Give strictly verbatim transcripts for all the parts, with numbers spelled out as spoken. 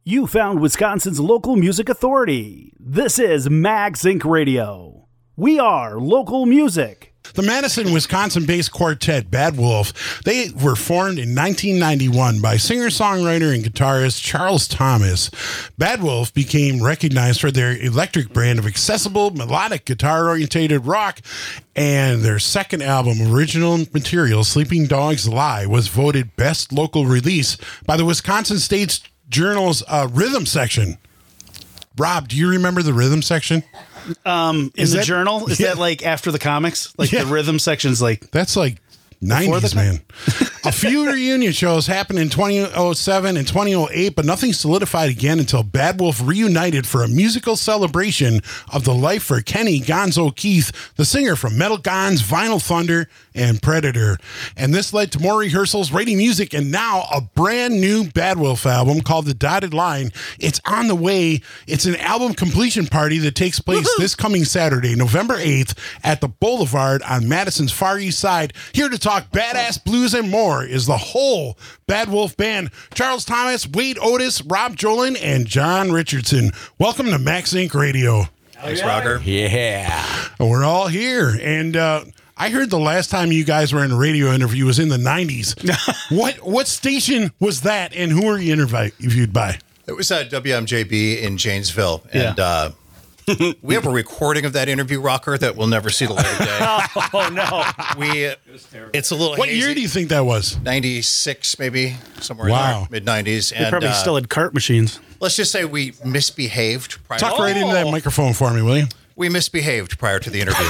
You found Wisconsin's local music authority. This is Mags Incorporated. Radio. We are local music. The Madison, Wisconsin-based quartet Bad Wolf, they were formed in nineteen ninety-one by singer-songwriter and guitarist Charles Thomas. Bad Wolf became recognized for their electric brand of accessible, melodic, guitar-orientated rock, and their second album, Original Material, Sleeping Dogs Lie, was voted Best Local Release by the Wisconsin State Journal's uh, Rhythm section. Rob, do you remember the Rhythm section? Um, in Is the that- journal? Is yeah. that like after the comics? Like Yeah. the Rhythm section's like... That's like nineties, the- man. A few reunion shows happened in twenty oh seven and twenty oh eight, but nothing solidified again until Bad Wolf reunited for a musical celebration of the life for Kenny Gonzo Keith, the singer from Metal Gons, Vinyl Thunder, and Predator. And this led to more rehearsals, writing music, and now a brand new Bad Wolf album called The Dotted Line. It's on the way. It's an album completion party that takes place Woohoo! this coming Saturday, November eighth, at the Boulevard on Madison's Far East Side. Here to talk badass blues and more is the whole Bad Wolf band. Charles Thomas, Wade Otis, Rob Jolin, and John Richardson. Welcome to Max Inc Radio. Thanks, Roger. Yeah. We're all here. And uh, I heard the last time you guys were in a radio interview was in the nineties. what what station was that, and who were you interviewed by? It was at W M J B in Janesville. Yeah. And uh, we have a recording of that interview, Rocker, that will never see the light of day. Oh, no. We, it's a little What hazy. year do you think that was? ninety-six, maybe, somewhere Wow. in there, mid-nineties. They And probably uh, still had cart machines. let's just say we misbehaved. Prior Talk to right into that microphone for me, will you? We misbehaved prior to the interview.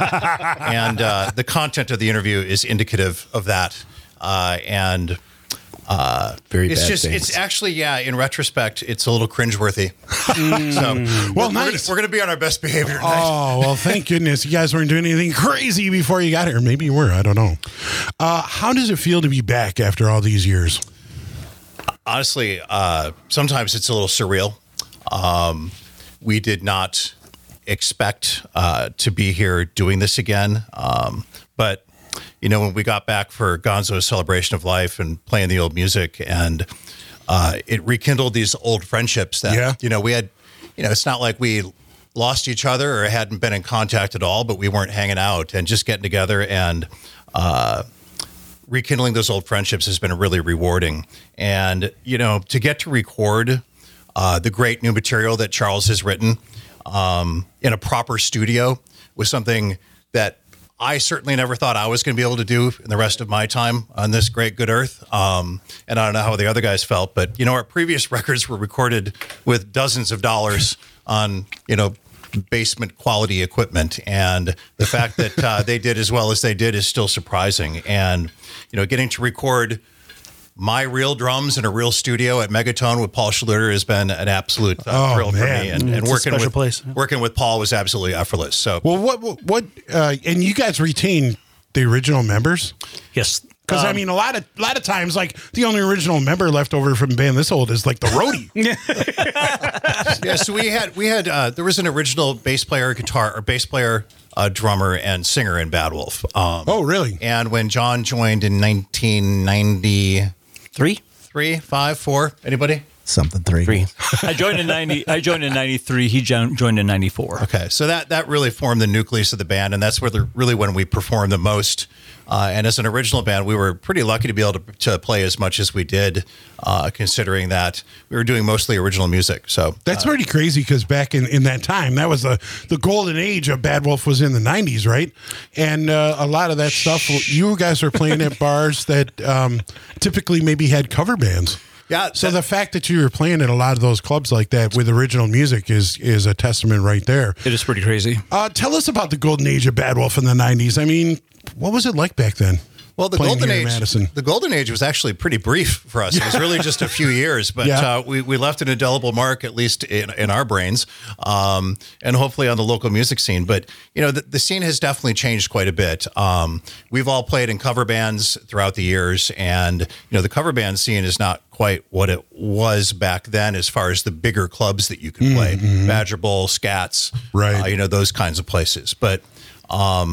And uh, the content of the interview is indicative of that. Uh, and... Uh, Very it's bad just, things. it's actually, yeah, in retrospect, it's a little cringeworthy. so, Well, we're, nice. We're going to be on our best behavior tonight. Oh, well, thank goodness you guys weren't doing anything crazy before you got here. Maybe you were. I don't know. Uh, how does it feel to be back after all these years? Honestly, uh, sometimes it's a little surreal. Um, we did not expect uh, to be here doing this again. Um, but, you know, when we got back for Gonzo's Celebration of Life and playing the old music, and uh, it rekindled these old friendships that, Yeah. you know, we had, you know, it's not like we lost each other or hadn't been in contact at all, but we weren't hanging out and just getting together and, uh, rekindling those old friendships has been really rewarding. And, you know, to get to record uh, the great new material that Charles has written um, in a proper studio was something that I certainly never thought I was going to be able to do in the rest of my time on this great good earth. Um, and I don't know how the other guys felt, but, you know, our previous records were recorded with dozens of dollars on, you know, basement quality equipment. And the fact that uh, they did as well as they did is still surprising. And, you know, getting to record my real drums in a real studio at Megatone with Paul Schluter has been an absolute uh, Oh, thrill for man. me. And, Mm, and it's a working special with place. working with Paul was absolutely effortless. So, Well, what, what, what uh, and you guys retain the original members? Yes. Because I Um, mean, a lot of a lot of times, like the only original member left over from a band this old is like the roadie. yeah, so we had we had uh, there was an original bass player, guitar, or bass player, uh, drummer, and singer in Bad Wolf. Um, Oh, really? And when John joined in nineteen ninety-three, Three? five, four, anybody? Something three. Three. I joined in ninety. I joined in ninety-three. He jo- joined in ninety-four. Okay, so that that really formed the nucleus of the band, and that's where the, really when we performed the most. Uh, and as an original band, we were pretty lucky to be able to, to play as much as we did, uh, considering that we were doing mostly original music. So That's pretty crazy because back in, in that time, that was the, the golden age of Bad Wolf was in the nineties, right? And uh, a lot of that stuff, you guys were playing at bars that um, typically maybe had cover bands. yeah, So that- the fact that you were playing at a lot of those clubs like that with original music is is a testament right there. It is pretty crazy. Uh, tell us about the golden age of Bad Wolf in the nineties. I mean, what was it like back then? Well, the playing golden here in age, Madison? the golden age was actually pretty brief for us. It was really just a few years, but Yeah. uh, we we left an indelible mark, at least in, in our brains, um, and hopefully on the local music scene. But you know, the, the scene has definitely changed quite a bit. Um, we've all played in cover bands throughout the years, and you know, the cover band scene is not quite what it was back then, as far as the bigger clubs that you can play, Badger Bowl, Scats, Right. uh, you know, those kinds of places. But um,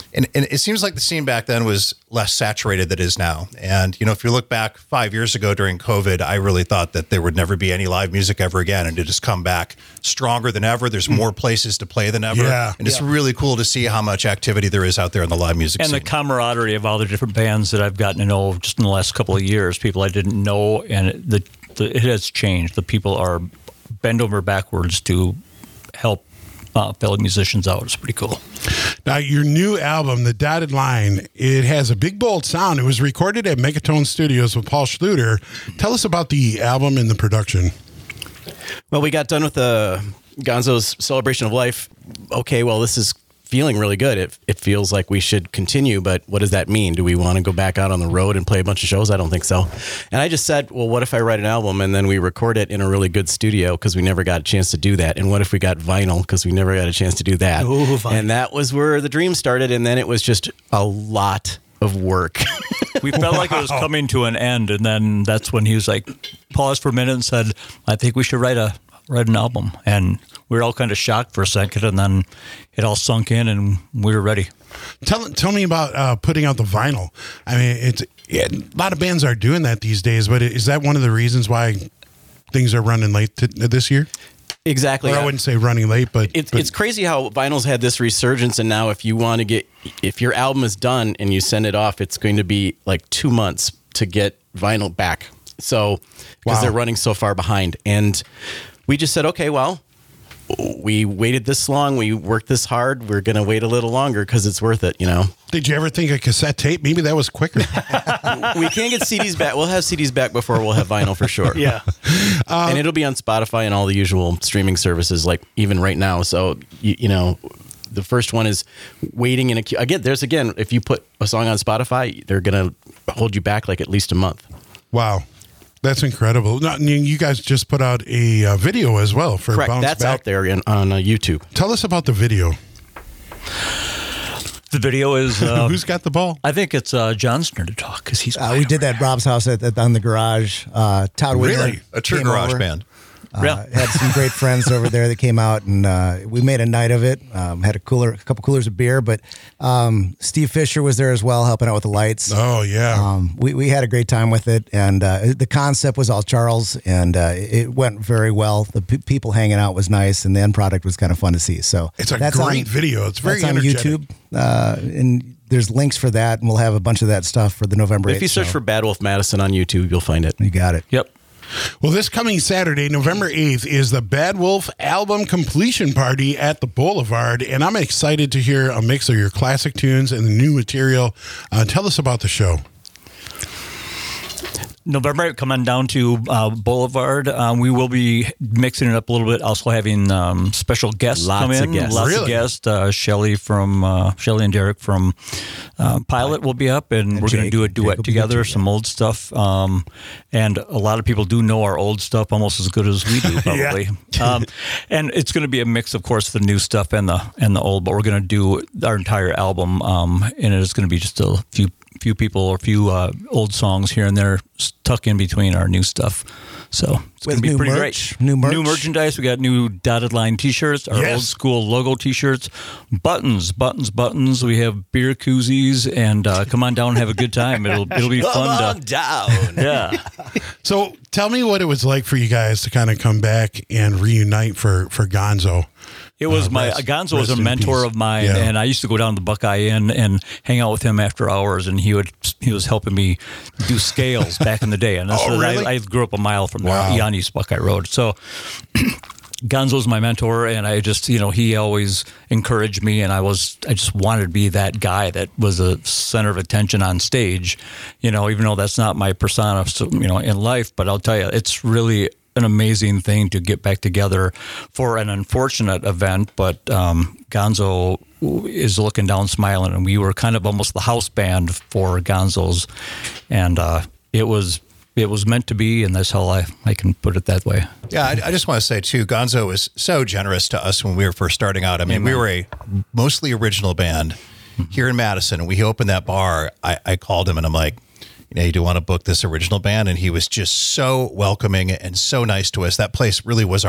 and, and it seems like the scene back then was less saturated than it is now. And, you know, if you look back five years ago during COVID, I really thought that there would never be any live music ever again. And it just come back stronger than ever. There's more places to play than ever. Yeah. And it's Yeah. really cool to see how much activity there is out there in the live music And scene. the camaraderie of all the different bands that I've gotten to know just in the last couple of years, people I didn't know, and it, the, the, it has changed. The people are bend over backwards to help uh, fellow musicians out. It's pretty cool. Now, your new album, The Dotted Line, it has a big, bold sound. It was recorded at Megatone Studios with Paul Schluter. Tell us about the album and the production. Well, we got done with the Gonzo's Celebration of Life. Okay, well, this is feeling really good. It, it feels like we should continue, but what does that mean? Do we want to go back out on the road and play a bunch of shows? I don't think so. And I just said, well, what if I write an album and then we record it in a really good studio because we never got a chance to do that? And what if we got vinyl because we never got a chance to do that? Ooh, vinyl. And that was where the dream started, and then it was just a lot of work. We felt like it was coming to an end, and then that's when he was like, paused for a minute and said, I think we should write a write an album. And we were all kind of shocked for a second, and then it all sunk in, and we were ready. Tell tell me about uh, putting out the vinyl. I mean, it's yeah, a lot of bands are doing that these days, but is that one of the reasons why things are running late to, this year? Exactly. Or I wouldn't say running late, but It's but it's crazy how vinyl's had this resurgence, and now if you want to get, if your album is done and you send it off, it's going to be like two months to get vinyl back. So because Wow. they're running so far behind, and we just said, okay, well, we waited this long, we worked this hard, we're going to wait a little longer because it's worth it, you know. did you ever think a cassette tape? Maybe that was quicker. We can't get C Ds back. We'll have C Ds back before we'll have vinyl for sure. Yeah. And it'll be on Spotify and all the usual streaming services, like even right now. So, you, you know, the first one is waiting in a queue. Again, there's again, if you put a song on Spotify, they're going to hold you back like at least a month. Wow. That's incredible. Now, you guys just put out a uh, video as well for Correct. Bounce That's Back. out there in, on uh, YouTube. Tell us about the video. The video is, uh, Who's got the ball? I think it's uh, John's turn to talk because he's Uh, we did that at Rob's house at, at on the garage. Uh, Todd Whitmer Really? A true came garage over. band. Uh, Yeah. Had some great friends over there that came out, and uh, we made a night of it. Um, had a cooler, a couple coolers of beer, but um, Steve Fisher was there as well, helping out with the lights. Oh, yeah. Um, we, we had a great time with it, and uh, the concept was all Charles, and uh, it went very well. The p- people hanging out was nice, and the end product was kind of fun to see. So It's a that's great on- video. It's very that's on energetic. YouTube, uh, and there's links for that, and we'll have a bunch of that stuff for the November eighth If you search show. for Bad Wolf Madison on YouTube, you'll find it. You got it. Yep. Well, this coming Saturday, November eighth, is the Bad Wolf album completion party at the Boulevard, and I'm excited to hear a mix of your classic tunes and the new material. Uh, tell us about the show. November, come on down to uh, Boulevard. Um, we will be mixing it up a little bit. Also having um, special guests Lots come in. of guests. Lots Really? of guests. Uh, Shelly from uh, Shelly and Derek from uh, Pilot will be up, and, And we're going to Jake. do a Jake duet will be together. there too, Some old stuff, um, and a lot of people do know our old stuff almost as good as we do, probably. um, and it's going to be a mix, of course, the new stuff and the and the old. But we're going to do our entire album, um, and it's going to be just a few. few people or a few uh, old songs here and there stuck in between our new stuff. So it's going With to be new pretty merch, great. new merch. New merchandise. We got new dotted line t-shirts, our Yes. old school logo t-shirts, buttons, buttons, buttons. We have beer koozies, and uh, come on down and have a good time. It'll it'll be fun to down. yeah. So tell me what it was like for you guys to kind of come back and reunite for, for Gonzo. It was Uh, my rest- Gonzo was rest a in mentor peace. of mine, Yeah. and I used to go down to the Buckeye Inn and hang out with him after hours, and he would he was helping me do scales back in the day. And this Oh, is- really? I, I grew up a mile from Wow. there, on East Buckeye Road. So Gonzo's my mentor, and I just you know he always encouraged me, and I was I just wanted to be that guy that was a center of attention on stage, you know, even though that's not my persona, so, you know, in life. But I'll tell you, it's really an amazing thing to get back together for an unfortunate event, but um, Gonzo is looking down smiling, and we were kind of almost the house band for Gonzo's, and uh, it was it was meant to be, and that's how I, I can put it that way. Yeah, I, I just want to say, too, Gonzo was so generous to us when we were first starting out. I mean, we were a mostly original band here in Madison, and we opened that bar. I, I called him, and I'm like, you know, you do want to book this original band? And he was just so welcoming and so nice to us. That place really was our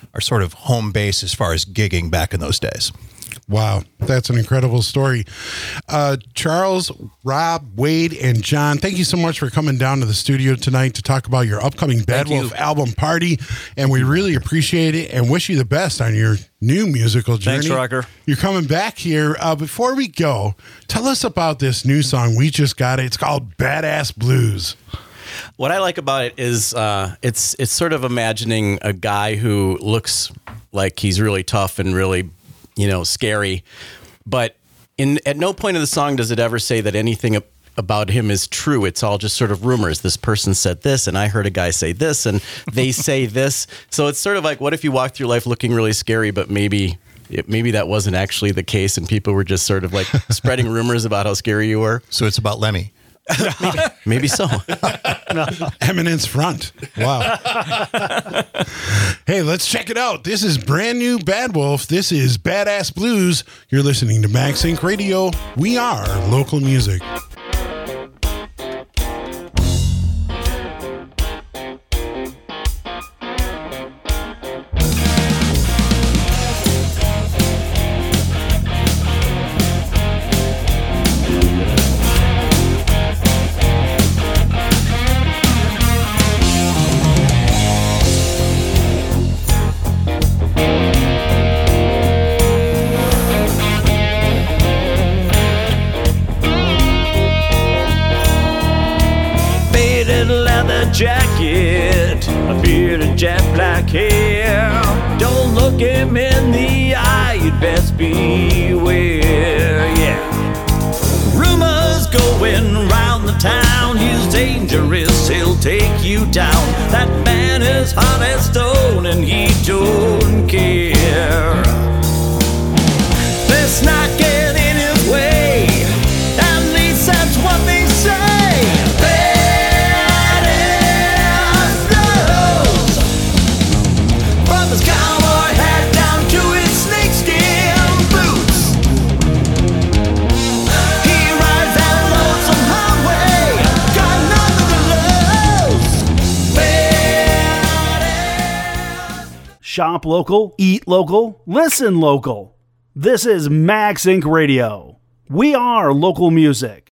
our sort of home base as far as gigging back in those days. Wow, that's an incredible story. Uh, Charles, Rob, Wade, and John, thank you so much for coming down to the studio tonight to talk about your upcoming Bad Thank Wolf you. album party. And we really appreciate it and wish you the best on your new musical journey. Thanks, Rocker. You're coming back here. Uh, before we go, tell us about this new song. We just got it. It's called Badass Blues. What I like about it is uh, it's it's sort of imagining a guy who looks like he's really tough and really, you know, scary, but in at no point in the song does it ever say that anything about him is true. It's all just sort of rumors. This person said this, and I heard a guy say this, and they say this. So it's sort of like, what if you walk through life looking really scary, but maybe it, maybe that wasn't actually the case, and people were just sort of like spreading rumors about how scary you were. So it's about Lemmy. Maybe so. Eminence Front. Wow. Hey, let's check it out. This is brand new Bad Wolf. This is Badass Blues. You're listening to MagSync Radio. We are local music. Jacket, a beard and jet black hair. Don't look him in the eye, you'd best beware, yeah. Rumors going round the town, he's dangerous, he'll take you down. That man is hot as stone and he don't care. Let's not get in his way, at least that's what they say. Shop local, eat local, listen local. This is MagSync Radio. We are local music.